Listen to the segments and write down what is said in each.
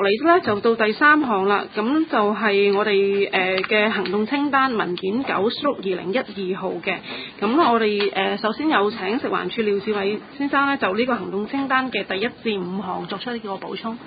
嚟咧就到第3項啦，咁就係我哋嘅行動清單文件9/2012號嘅。咁我哋首先有請食環署廖志偉先生咧，就呢個行動清單嘅第1至5項作出呢個補充。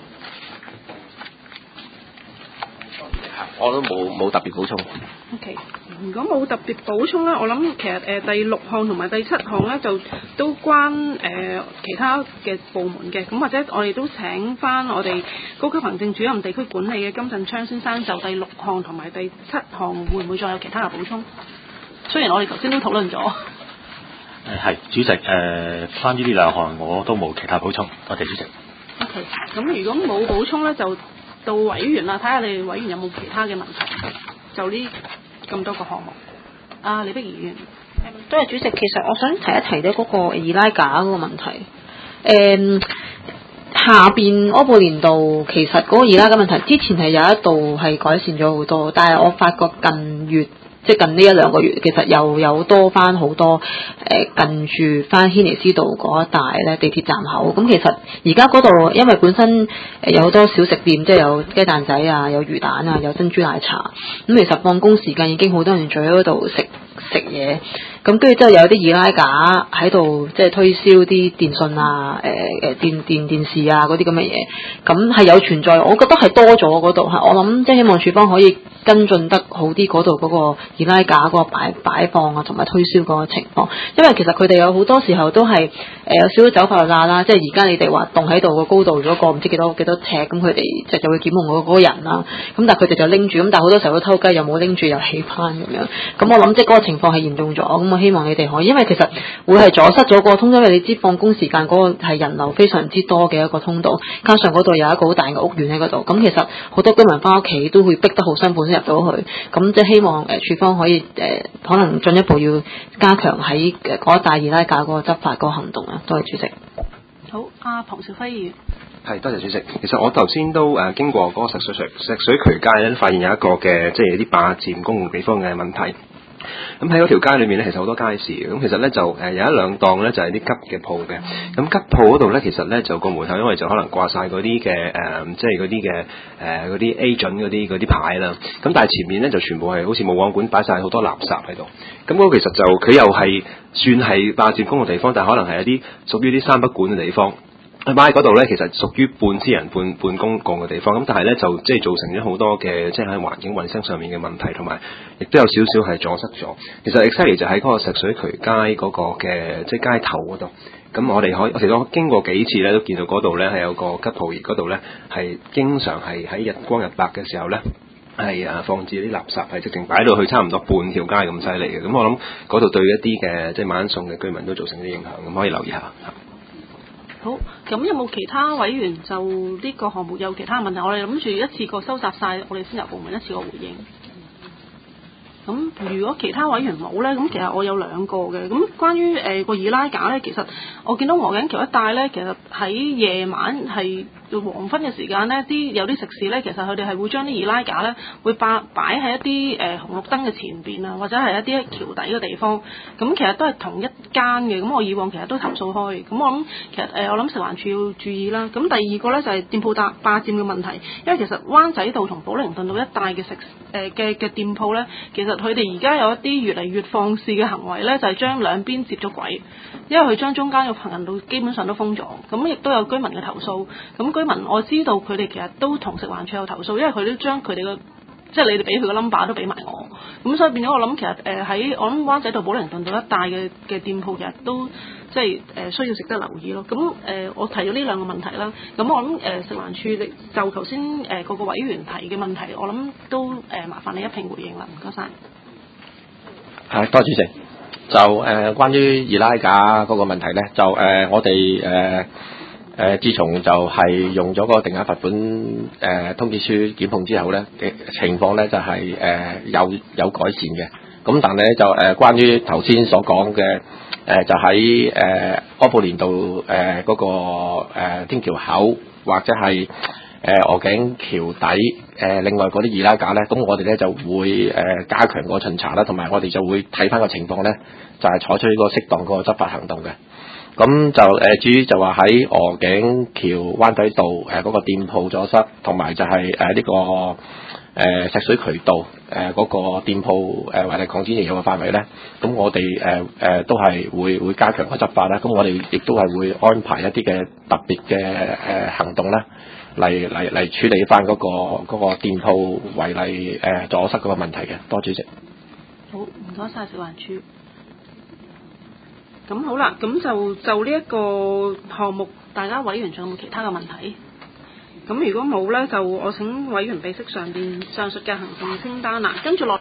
我都冇特別補充。 OK， 如果冇特別補充咧，我諗其實第6項同埋第7項咧就都關其他嘅部門嘅，咁或者我哋都請翻我哋高級行政主任地區管理嘅金振昌先生，就第6項同埋第7項會唔會再有其他嘅補充？雖然我哋頭先都討論咗。 係主席，關於呢2項我都冇其他補充，多謝主席。 OK， 咁如果冇補充咧，就到委員啦，睇下你哋委員有冇其他嘅問題，就呢咁多個項目。李碧儀議員， 多謝主席。其實我想提一提咧嗰個二拉架嗰個問題。下邊柯布連道其實嗰個二拉架問題，之前係有一度係改善咗好多，但係我發覺近呢1-2個月，其實又有多翻好多近住翻軒尼詩道嗰一帶咧地鐵站口。咁其實而家嗰度因為本身有好多小食店，即係有雞蛋仔啊，有魚蛋啊，有珍珠奶茶。咁其實放工時間已經好多人聚喺嗰度食嘢。咁跟住之後有啲二拉架喺度，即係推銷啲電訊啊、電視啊嗰啲咁嘅嘢。咁係有存在，我覺得係多咗嗰度係。我諗即係希望處方可以跟進得好啲嗰度嗰個二拉架嗰個擺放啊，同埋推銷嗰個情況。因為其實佢哋有好多時候都係有少少走法律罅啦。即係而家你哋話棟喺度個高度咗個唔知幾多尺，咁佢哋就會檢控嗰個人啦。咁但係佢哋就拎住，咁但係好多時候都偷雞，又冇拎住又起翻咁樣。咁我諗即係嗰個情況係嚴重咗。咁我希望你哋可以，因為其實會係阻塞咗個通道，因為你知放工時間嗰個係人流非常之多嘅一個通道，加上嗰度有一個好大嘅屋苑喺嗰度，咁其實好多居民翻屋企都會逼得好辛苦先入到去。咁即係希望處方可以可能進一步要加強喺嗰一帶二拉架嗰個執法嗰個行動啊。多謝主席。 好，龐兆輝議員。 係，多謝主席。其實我頭先都經過嗰個石水渠街咧，發現有一個嘅即係有啲霸佔公共地方嘅問題。咁喺嗰條街裏面咧，其實好多街市嘅。咁其實咧就有1-2檔咧就係啲吉嘅鋪嘅。咁吉鋪嗰度咧，其實咧就個門口因為就可能掛晒嗰啲嘅即係嗰啲嘅嗰啲 agent 嗰啲牌啦。咁但係前面咧就全部係好似冇網管擺晒好多垃圾喺度。咁嗰個其實就佢又係算係霸佔公共地方，但係可能係一啲屬於啲三不管嘅地方。佢擺喺嗰度咧，其實屬於半私人半公共嘅地方，咁但係咧就即係造成咗好多嘅即係喺環境衛生上面嘅問題，同埋亦都有少少係阻塞咗。其實 exactly 就喺嗰個石水渠街嗰個嘅即係街頭嗰度。咁我其實我經過幾次咧，都見到嗰度咧係有個吉鋪，而嗰度咧係經常係喺日光日白嘅時候咧係放置啲垃圾，係直情擺到去差唔多半條街咁犀利嘅。咁我諗嗰度對一啲嘅即係晚餸嘅居民都造成啲影響，咁可以留意下。 好，咁有冇其他委員就呢個項目有其他問題？我哋諗住一次過收集晒，我哋先由部門一次過回應。咁如果其他委員冇咧，咁其實我有2個嘅。咁關於個二拉架咧，其實我見到鵝頸橋一帶咧，其實喺夜晚係黃昏嘅時間咧，有啲食肆咧，其實佢哋係會將啲二拉架咧會擺喺一啲紅綠燈嘅前邊啊，或者係一啲橋底嘅地方。咁其實都係同一間嘅。咁我以往其實都投訴開。咁我諗其實我諗食環署要注意啦。咁第2個咧就係店鋪霸佔嘅問題，因為其實灣仔道同寶靈頓道一帶嘅嘅店鋪咧，其實佢哋而家有一啲越嚟越放肆嘅行為咧，就係將兩邊接咗軌，因為佢將中間嘅行人道基本上都封咗。咁亦都有居民嘅投訴。咁居民我知道佢哋其實都同食環署有投訴，因為佢都將佢哋嘅即係你哋俾佢嘅 number 都俾埋我。咁所以變咗我諗其實喺我諗灣仔道寶靈頓道一帶嘅店鋪其實都即係需要值得留意咯。咁我提咗呢2個問題啦。咁我諗食環署就頭先個委員提嘅問題，我諗都麻煩你一併回應啦。唔該晒。 係，多謝主席。就關於二拉架嗰個問題咧，就我哋自從就係用咗個定額罰款通知書檢控之後咧嘅情況咧就係有改善嘅。咁但係咧就關於頭先所講嘅就喺柯布連道嗰個天橋口或者係鵝頸橋底另外嗰啲二拉架咧，咁我哋咧就會加強個巡查啦，同埋我哋就會睇翻個情況咧，就係採取呢個適當個執法行動嘅。 咁就至於就話喺鵝頸橋灣仔道嗰個店鋪阻塞，同埋就係呢個石水渠道嗰個店鋪違例擴展營業嘅範圍咧，咁我哋都係會加強個執法啦。咁我哋亦都係會安排一啲嘅特別嘅行動啦，嚟處理翻嗰個店鋪違例阻塞嗰個問題嘅。多謝主席。 好，唔該晒食環署。咁好啦，咁就呢一個項目，大家委員仲有冇其他嘅問題？咁如果冇咧，就我請委員備悉上述嘅行動清單啦，跟住落。